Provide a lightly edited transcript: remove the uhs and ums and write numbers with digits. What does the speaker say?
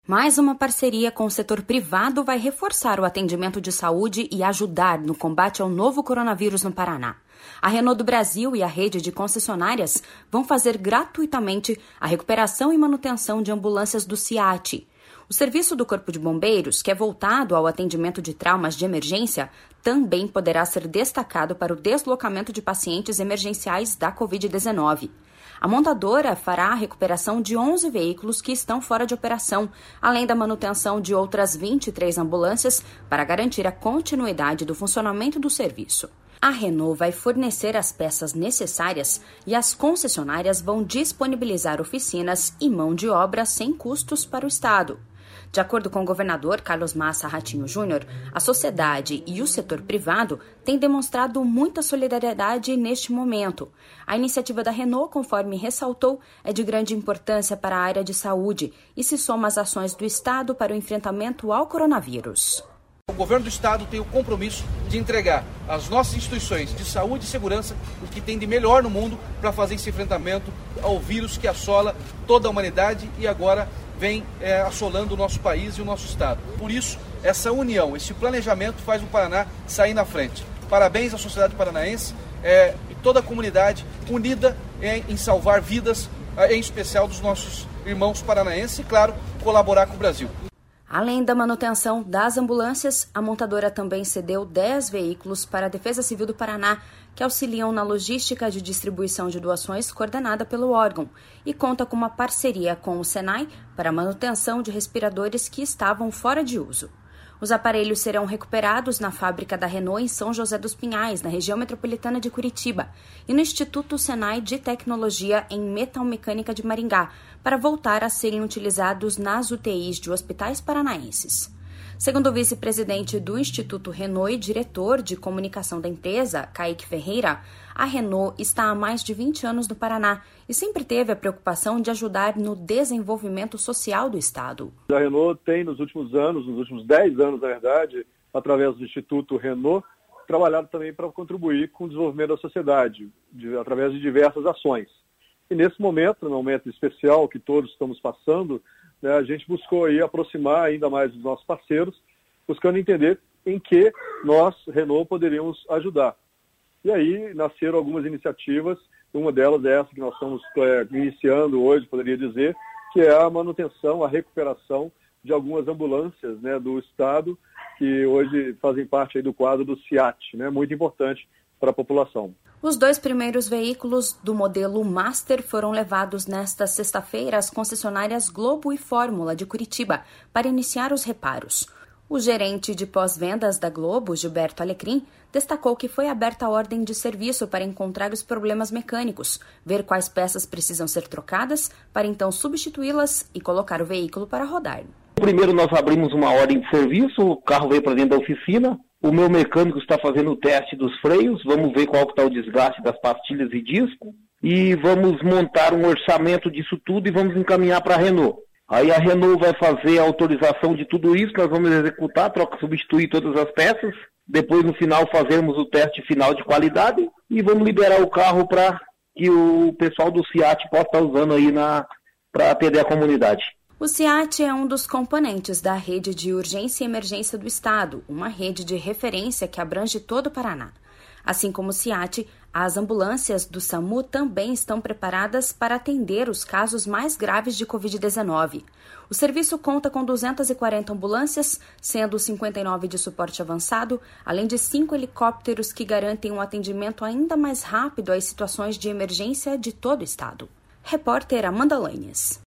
Mais uma parceria com o setor privado vai reforçar o atendimento de saúde e ajudar no combate ao novo coronavírus no Paraná. A Renault do Brasil e a rede de concessionárias vão fazer gratuitamente a recuperação e manutenção de ambulâncias do SIAT. O serviço do Corpo de Bombeiros, que é voltado ao atendimento de traumas de emergência, também poderá ser destacado para o deslocamento de pacientes emergenciais da Covid-19. A montadora fará a recuperação de 11 veículos que estão fora de operação, além da manutenção de outras 23 ambulâncias para garantir a continuidade do funcionamento do serviço. A Renault vai fornecer as peças necessárias e as concessionárias vão disponibilizar oficinas e mão de obra sem custos para o Estado. De acordo com o governador Carlos Massa Ratinho Júnior, a sociedade e o setor privado têm demonstrado muita solidariedade neste momento. A iniciativa da Renault, conforme ressaltou, é de grande importância para a área de saúde e se soma às ações do Estado para o enfrentamento ao coronavírus. O governo do Estado tem o compromisso de entregar às nossas instituições de saúde e segurança o que tem de melhor no mundo para fazer esse enfrentamento ao vírus que assola toda a humanidade e agora vem assolando o nosso país e o nosso Estado. Por isso, essa união, esse planejamento faz o Paraná sair na frente. Parabéns à sociedade paranaense e toda a comunidade unida em salvar vidas, em especial dos nossos irmãos paranaenses e, claro, colaborar com o Brasil. Além da manutenção das ambulâncias, a montadora também cedeu 10 veículos para a Defesa Civil do Paraná, que auxiliam na logística de distribuição de doações coordenada pelo órgão, e conta com uma parceria com o Senai para a manutenção de respiradores que estavam fora de uso. Os aparelhos serão recuperados na fábrica da Renault em São José dos Pinhais, na região metropolitana de Curitiba, e no Instituto Senai de Tecnologia em Metalmecânica de Maringá, para voltar a serem utilizados nas UTIs de hospitais paranaenses. Segundo o vice-presidente do Instituto Renault e diretor de comunicação da empresa, Kaique Ferreira, a Renault está há mais de 20 anos no Paraná e sempre teve a preocupação de ajudar no desenvolvimento social do Estado. A Renault tem nos últimos 10 anos, na verdade, através do Instituto Renault, trabalhado também para contribuir com o desenvolvimento da sociedade, através de diversas ações. E nesse momento, num momento especial que todos estamos passando, né, a gente buscou aí aproximar ainda mais dos nossos parceiros, buscando entender em que nós, Renault, poderíamos ajudar. E aí nasceram algumas iniciativas, uma delas é essa que nós estamos iniciando hoje, poderia dizer, que é a manutenção, a recuperação de algumas ambulâncias, né, do Estado, que hoje fazem parte aí do quadro do SIAT, né, muito importante para a população. Os 2 primeiros veículos do modelo Master foram levados nesta sexta-feira às concessionárias Globo e Fórmula de Curitiba para iniciar os reparos. O gerente de pós-vendas da Globo, Gilberto Alecrim, destacou que foi aberta a ordem de serviço para encontrar os problemas mecânicos, ver quais peças precisam ser trocadas, para então substituí-las e colocar o veículo para rodar. Primeiro nós abrimos uma ordem de serviço, o carro veio para dentro da oficina, o meu mecânico está fazendo o teste dos freios, vamos ver qual está o desgaste das pastilhas e disco, e vamos montar um orçamento disso tudo e vamos encaminhar para a Renault. Aí a Renault vai fazer a autorização de tudo isso, nós vamos executar, substituir todas as peças, depois no final fazermos o teste final de qualidade e vamos liberar o carro para que o pessoal do SIAT possa estar usando aí para atender a comunidade. O SIAT é um dos componentes da rede de urgência e emergência do Estado, uma rede de referência que abrange todo o Paraná. Assim como o SIAT, as ambulâncias do SAMU também estão preparadas para atender os casos mais graves de Covid-19. O serviço conta com 240 ambulâncias, sendo 59 de suporte avançado, além de 5 helicópteros que garantem um atendimento ainda mais rápido às situações de emergência de todo o Estado. Repórter Amanda Lanhes.